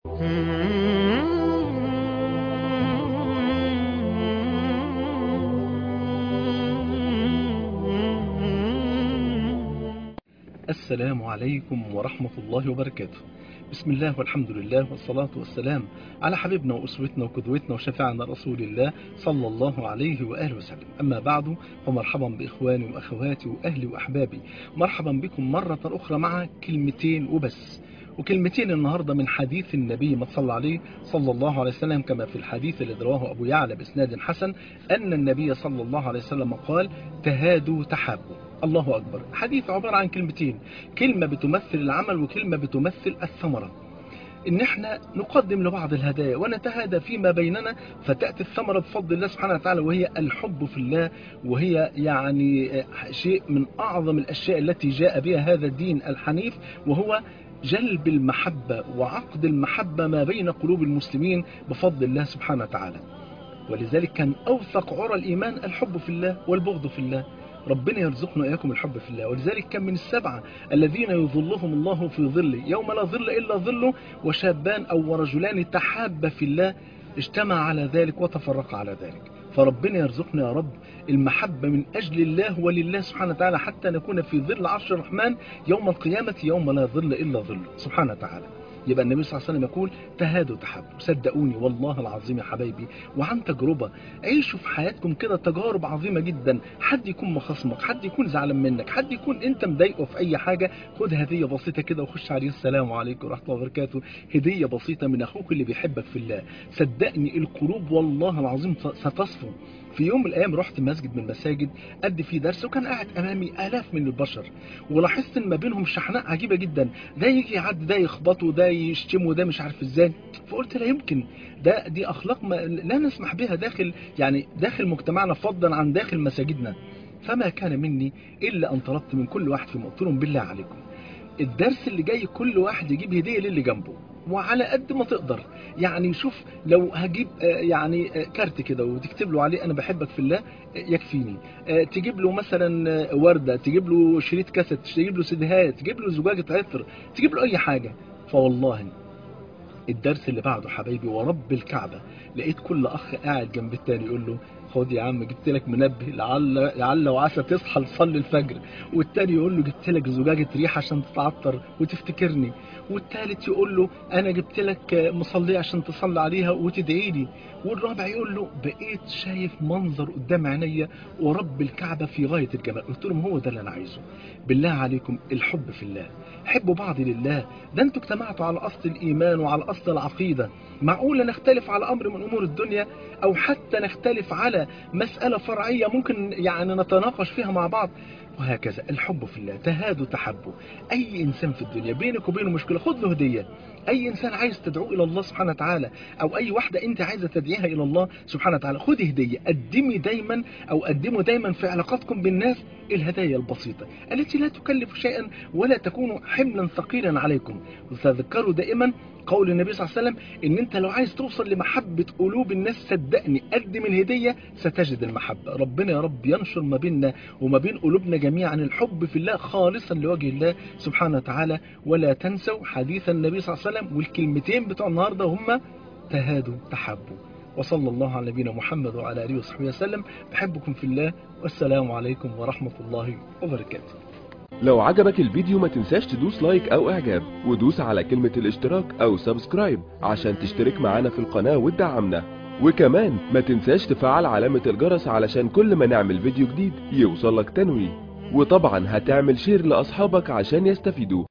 السلام عليكم ورحمة الله وبركاته. بسم الله والحمد لله والصلاة والسلام على حبيبنا وأسوتنا وقدوتنا وشفيعنا رسول الله صلى الله عليه وآله وسلم. أما بعد، فمرحبا بإخواني وأخواتي وأهلي وأحبابي، مرحبا بكم مرة أخرى مع كلمتين وبس. وكلمتين النهاردة من حديث النبي ما صلى عليه صلى الله عليه وسلم، كما في الحديث الذي رواه أبو يعلى بإسناد حسن أن النبي صلى الله عليه وسلم قال: تهادوا تحابوا. الله أكبر. حديث عبارة عن كلمتين، كلمة بتمثل العمل وكلمة بتمثل الثمرة، ان احنا نقدم لبعض الهدايا ونتهادى فيما بيننا، فتأتي الثمرة بفضل الله سبحانه وتعالى، وهي الحب في الله، وهي يعني شيء من أعظم الأشياء التي جاء بها هذا الدين الحنيف، وهو جلب المحبة وعقد المحبة ما بين قلوب المسلمين بفضل الله سبحانه وتعالى. ولذلك كان أوثق عرى الإيمان الحب في الله والبغض في الله. ربنا يرزقنا إياكم الحب في الله. ولذلك كان من السبعة الذين يظلهم الله في ظله يوم لا ظل إلا ظله، وشابان أو ورجلان تحابا في الله اجتمع على ذلك وتفرق على ذلك. فربنا يرزقنا يا رب المحبة من أجل الله ولله سبحانه وتعالى، حتى نكون في ظل عرش الرحمن يوم القيامة يوم لا ظل إلا ظله سبحانه وتعالى. يبقى النبي صلى الله عليه وسلم يقول: تهادوا تحابوا. صدقوني والله العظيم يا حبايبي، وعن تجربة، عيشوا في حياتكم كده تجارب عظيمة جدا. حد يكون مخصمك، حد يكون زعلان منك، حد يكون انت مضايقه في اي حاجة، خد هدية بسيطة كده وخش عليه: السلام عليكم ورحمة الله وبركاته. هدية بسيطة من اخوك اللي بيحبك في الله. صدقني القلوب والله العظيم ستصفو. في يوم من الايام رحت مسجد من المساجد ادي فيه درس، وكان قاعد امامي الاف من البشر، ولاحظت ان ما بينهم شحناء عجيبه جدا، ده يجي يعدي، ده يخبطه، ده يشتمه، ده مش عارف ازاي. فقلت لا يمكن، دي اخلاق لا نسمح بها داخل مجتمعنا، فضلا عن داخل مساجدنا. فما كان مني الا ان طلبت من كل واحد فيهم، قلت لهم: بالله عليكم الدرس اللي جاي كل واحد يجيب هدية للي جنبه، وعلى قد ما تقدر. يعني شوف، لو هجيب يعني كارت كده وتكتب له عليه انا بحبك في الله يكفيني. تجيب له مثلا وردة، تجيب له شريط كاسيت، تجيب له سيديهات، تجيب له زجاجة عطر، تجيب له اي حاجة. فوالله الدرس اللي بعده حبايبي ورب الكعبة، لقيت كل اخ قاعد جنب التاني يقول له: خد يا عم جبت لك منبه لعل وعسى تصحى لتصلي الفجر. والتاني يقول له: جبت لك زجاجة ريح عشان تتعطر وتفتكرني. والتالت يقول له: انا جبت لك مصلية عشان تصلي عليها وتدعي لي. والرابع يقول له: بقيت شايف منظر قدام عينيا ورب الكعبة في غاية الجمال. قلت لهم: هو ده اللي انا عايزه. بالله عليكم الحب في الله، حبوا بعض لله. ده انتوا اجتمعتوا على اصل الايمان وعلى اصل العقيدة. معقولة نختلف على امر من امور الدنيا، او حتى نختلف على مسألة فرعية ممكن يعني نتناقش فيها مع بعض؟ وهكذا الحب في الله. تهادوا تحبوا. اي انسان في الدنيا بينك وبينه مشكلة، خد له هدية. اي انسان عايز تدعوه الى الله سبحانه وتعالى، او اي واحدة انت عايزة تدعيها الى الله سبحانه وتعالى، خدي هدية. قدموا دايما في علاقاتكم بالناس الهدايا البسيطة التي لا تكلف شيئا ولا تكون حملا ثقيلا عليكم. وتذكروا دائما قول النبي صلى الله عليه وسلم ان انت لو عايز توصل لمحبة قلوب الناس، صدقني قدم الهدية ستجد المحبة. ربنا يا رب ينشر ما بيننا وما بين قلوبنا جميعا الحب في الله خالصا لوجه الله سبحانه وتعالى. ولا تنسوا حديث النبي صلى الله عليه وسلم، والكلمتين بتوع النهاردة هما: تهادوا تحبوا. وصلى الله على نبينا محمد وعلى آله وصحبه وسلم. بحبكم في الله، والسلام عليكم ورحمة الله وبركاته. لو عجبك الفيديو ما تنساش تدوس لايك او اعجاب، ودوس على كلمة الاشتراك او سبسكرايب عشان تشترك معانا في القناة وتدعمنا. وكمان ما تنساش تفعل علامة الجرس علشان كل ما نعمل فيديو جديد يوصلك تنويه. وطبعا هتعمل شير لاصحابك عشان يستفيدوا.